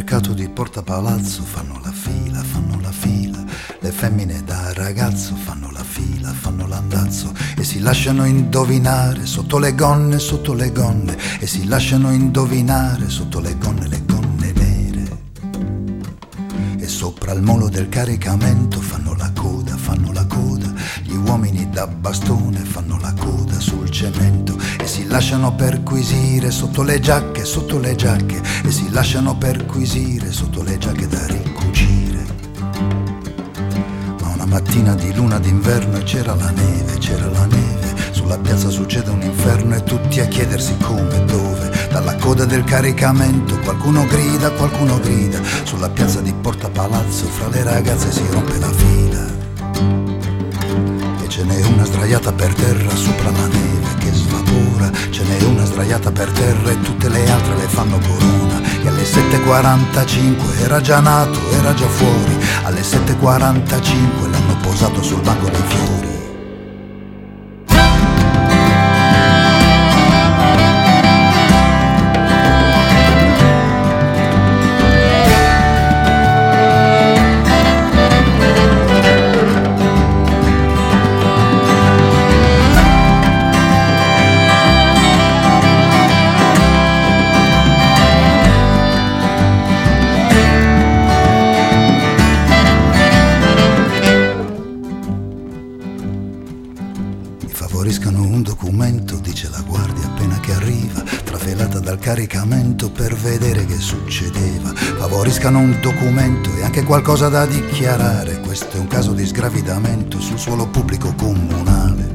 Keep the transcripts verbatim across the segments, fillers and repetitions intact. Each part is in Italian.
mercato di Porta Palazzo fanno la fila, fanno la fila. Le femmine da ragazzo fanno la fila, fanno l'andazzo e si lasciano indovinare sotto le gonne, sotto le gonne, e si lasciano indovinare sotto le gonne, le gonne nere. E sopra il molo del caricamento fanno la coda, fanno la coda. Gli uomini da bastone fanno la coda sul cemento e si lasciano perquisire sotto le giacche, sotto le giacche, e si lasciano perquisire sotto le giacche da ricucire. Ma una mattina di luna d'inverno e c'era la neve, c'era la neve. Sulla piazza succede un inferno e tutti a chiedersi come e dove. Dalla coda del caricamento qualcuno grida, qualcuno grida. Sulla piazza di Porta Palazzo fra le ragazze si rompe la fila. Ce n'è una sdraiata per terra sopra la neve che svapora. Ce n'è una sdraiata per terra e tutte le altre le fanno corona. E alle sette e quarantacinque era già nato, era già fuori. Alle sette e quarantacinque l'hanno posato sul banco dei fiori. Favoriscano un documento, dice la guardia appena che arriva, trafelata dal caricamento per vedere che succedeva. Favoriscano un documento e anche qualcosa da dichiarare. Questo è un caso di sgravidamento sul suolo pubblico comunale.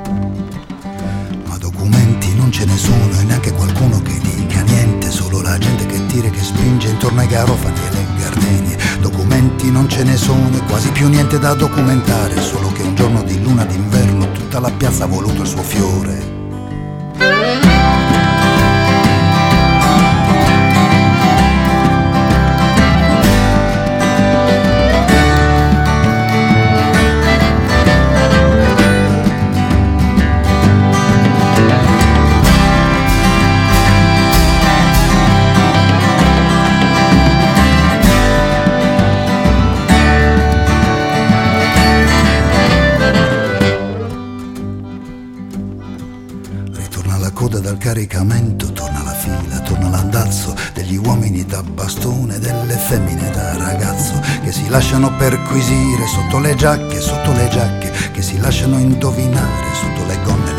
Ma documenti non ce ne sono e neanche qualcuno che dica niente, solo la gente che tira e che spinge intorno ai garofani e le gardenie. Documenti non ce ne sono e quasi più niente da documentare, solo che un giorno di luna d'inverno tutta la piazza ha voluto il suo fiore. Coda dal caricamento, torna la fila, torna l'andazzo degli uomini da bastone, delle femmine da ragazzo che si lasciano perquisire sotto le giacche, sotto le giacche, che si lasciano indovinare sotto le gonne.